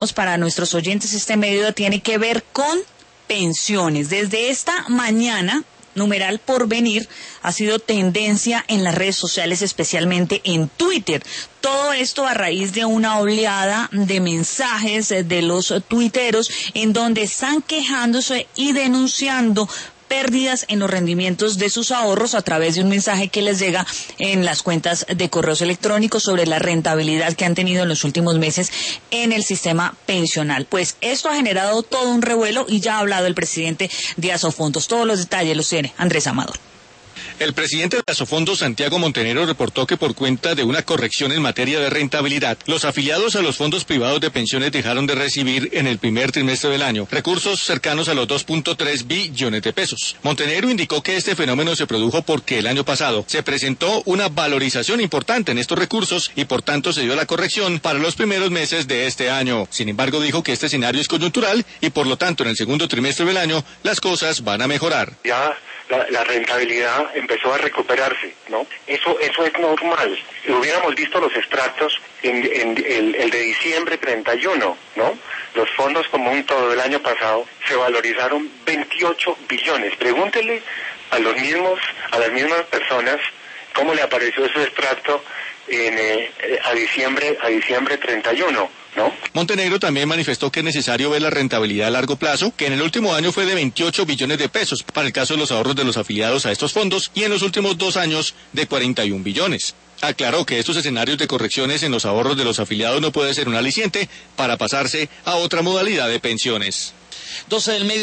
para nuestros oyentes, este medio tiene que ver con pensiones. Desde esta mañana, numeral Porvenir ha sido tendencia en las redes sociales, especialmente en Twitter. Todo esto a raíz de una oleada de mensajes de los tuiteros en donde están quejándose y denunciando pérdidas en los rendimientos de sus ahorros a través de un mensaje que les llega en las cuentas de correos electrónicos sobre la rentabilidad que han tenido en los últimos meses en el sistema pensional. Pues esto ha generado todo un revuelo y ya ha hablado el presidente de Asofondos. Todos los detalles los tiene Andrés Amador. El presidente de Asofondos, Santiago Montenegro, reportó que por cuenta de una corrección en materia de rentabilidad, los afiliados a los fondos privados de pensiones dejaron de recibir en el primer trimestre del año recursos cercanos a los 2.3 billones de pesos. Montenegro indicó que este fenómeno se produjo porque el año pasado se presentó una valorización importante en estos recursos y por tanto se dio la corrección para los primeros meses de este año. Sin embargo, dijo que este escenario es coyuntural y por lo tanto en el segundo trimestre del año las cosas van a mejorar. Ya la rentabilidad empezó a recuperarse, ¿no? Eso es normal. Si hubiéramos visto los extractos en el de diciembre 31, ¿no? Los fondos como un todo el año pasado se valorizaron 28 billones. Pregúntele a las mismas personas cómo le apareció ese extracto a diciembre 31. ¿No? Montenegro también manifestó que es necesario ver la rentabilidad a largo plazo, que en el último año fue de 28 billones de pesos para el caso de los ahorros de los afiliados a estos fondos y en los últimos 2 años de 41 billones. Aclaró que estos escenarios de correcciones en los ahorros de los afiliados no puede ser un aliciente para pasarse a otra modalidad de pensiones. 12 del mediodía.